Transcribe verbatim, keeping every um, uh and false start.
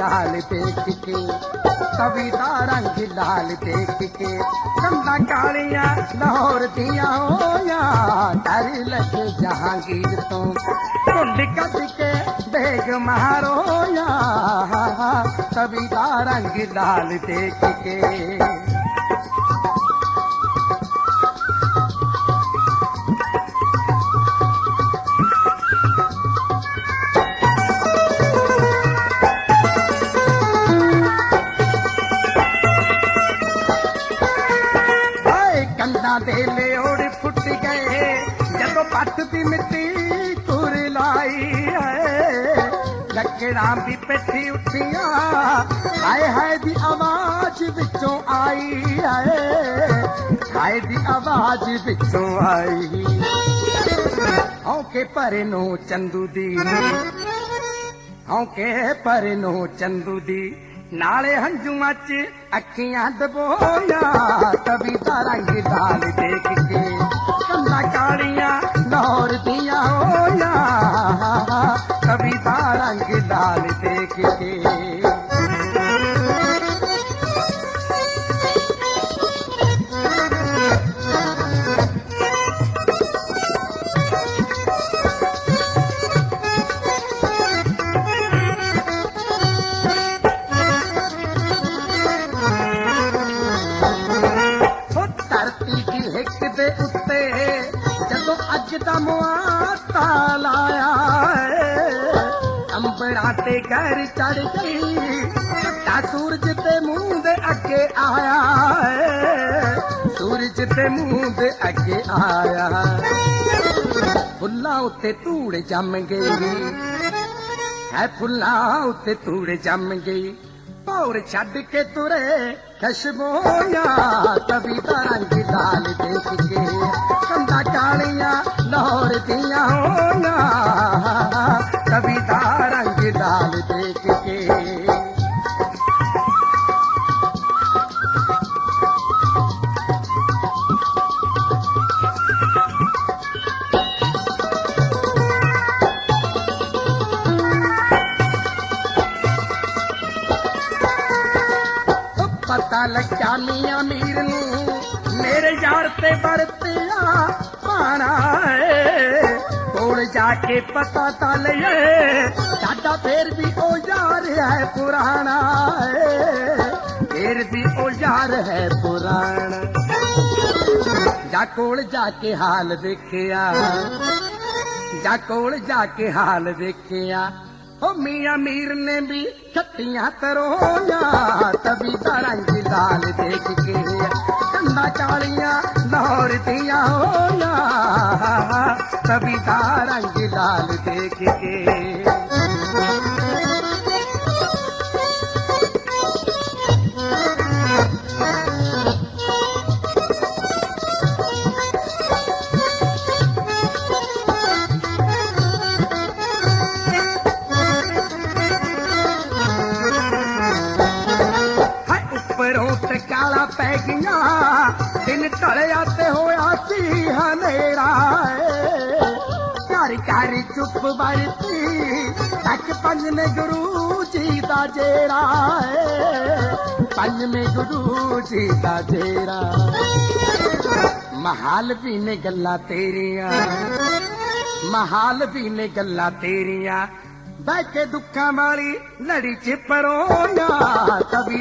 लाल देख के, कविता रंग लाल देख के, कंधा कालिया लाहौर दिया होया, डर लगे जहांगीर तो कुंड कट के बेग मारोया, कविता रंग लाल देख के। देले ओड़ फुट गए जब पट दी मिट्टी तुर लाई है, लकड़ा भी पैठी उठिया हाय हाय दी आवाज विचों आई है, हाय दी आवाज विचों आई। औके पर नो चंदू दी, औके पर नो चंदू दी, नाले हंजुआ च अखियां दबोया, कविता रंग लाल देख के, कंधा कालिया लाहौर दिया होया, कविता रंग लाल देख के। जदों अज दा मुआता लाया, अंबड़ा ते घर चढ़ गई, कट्टा सूरज ते मुंह दे अगे आया, सूरज ते मुंह दे अगे आया। फुल्लां उत्ते धूड़ जम गई है, फुल्लां उत्ते धूड़ जम गई, और छड़ के तुरे खशबोया, कविता रंग लाल देख के, कंधा कालिया लाहौर दिया होया, कविता रंग लाल देख के। पता लग्या मियां मीर नू मेरे यार ते बरतिया पाना है, कोल जाके पता तल साडा फिर भी ओ यार है पुराना है, फिर भी ओ यार है पुराना। जा कोल जाके हाल देखिया, जा कोल जाके हाल देखिया, ओ मियां मीर ने भी छत्तियां तरोया, कविता रंग लाल देख के, कंधा कालिया लाहौर दिया होया, कविता रंग लाल देख के। काला पै गया दिन ढलिया ते होया सी हनेरा, घर घर चुप बरती तक पंज में गुरु जी दा जेरा, पंज में गुरु जी दा जेरा। महाल भी ने गल्ला तेरिया, महाल भी ने गल्ला तेरिया, बैठे दुखा वाली लड़ी च परोया, कवि